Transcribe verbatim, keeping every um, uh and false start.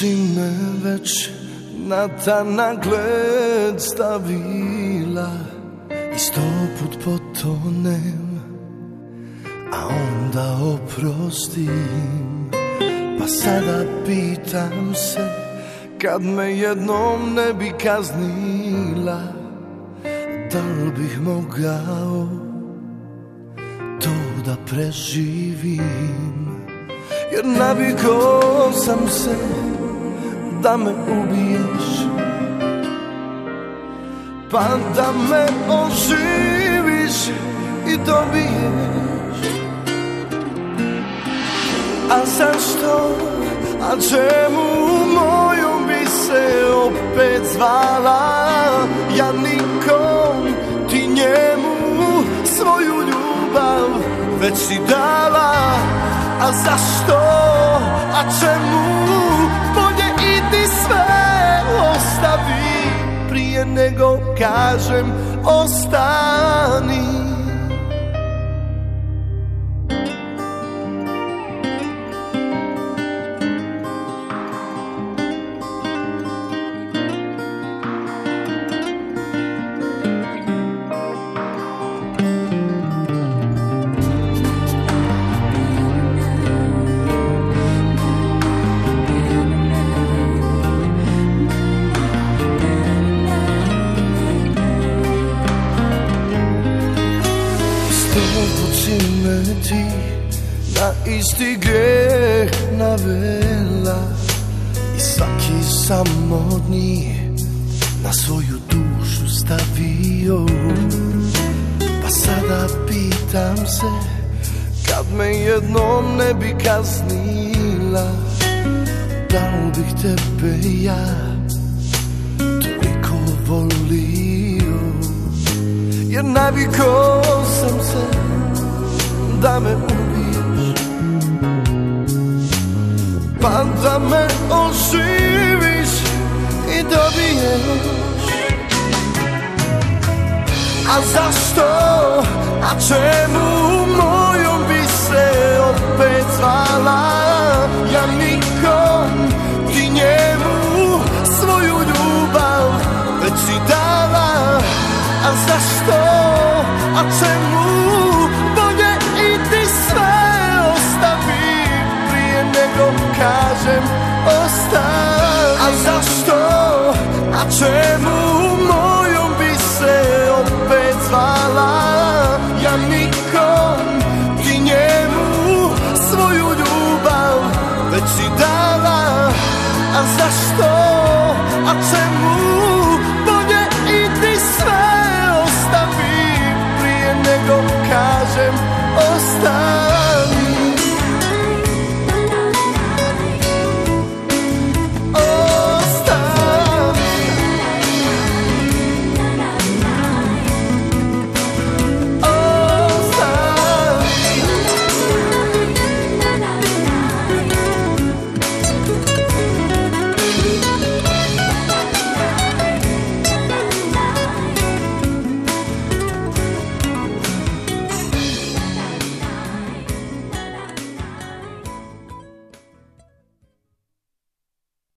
si me već na ta nagled stavila i sto put potonem, a onda oprostim. Pa sada pitam se, kad me jednom ne bi kaznila, da li bih mogao to da preživim? Jer navikao sam se da me ubiješ, pa da me oživiš i dobiješ. A zašto, a čemu mojom bi se opet zvala? Ja nikom, ti njemu svoju ljubav već si dala. A zašto, a čemu, bolje idi sve ostavi prije nego kažem ostani. Na isti greh navela i svaki sam od njih na svoju dušu stavio. Pa sada pitam se, kad me jednom ne bi kaznila, da li bih tebe ja toliko volio? Jer navikao sam se da me ubiješ, pa da me oživiš i dobiješ. A zašto, a čemu mojom bi se opet zvala? Ja nikom, ti njemu svoju ljubav već si dala. A zašto, a čemu, bolje idi sve ostavi prije nego kažem ostani. A zašto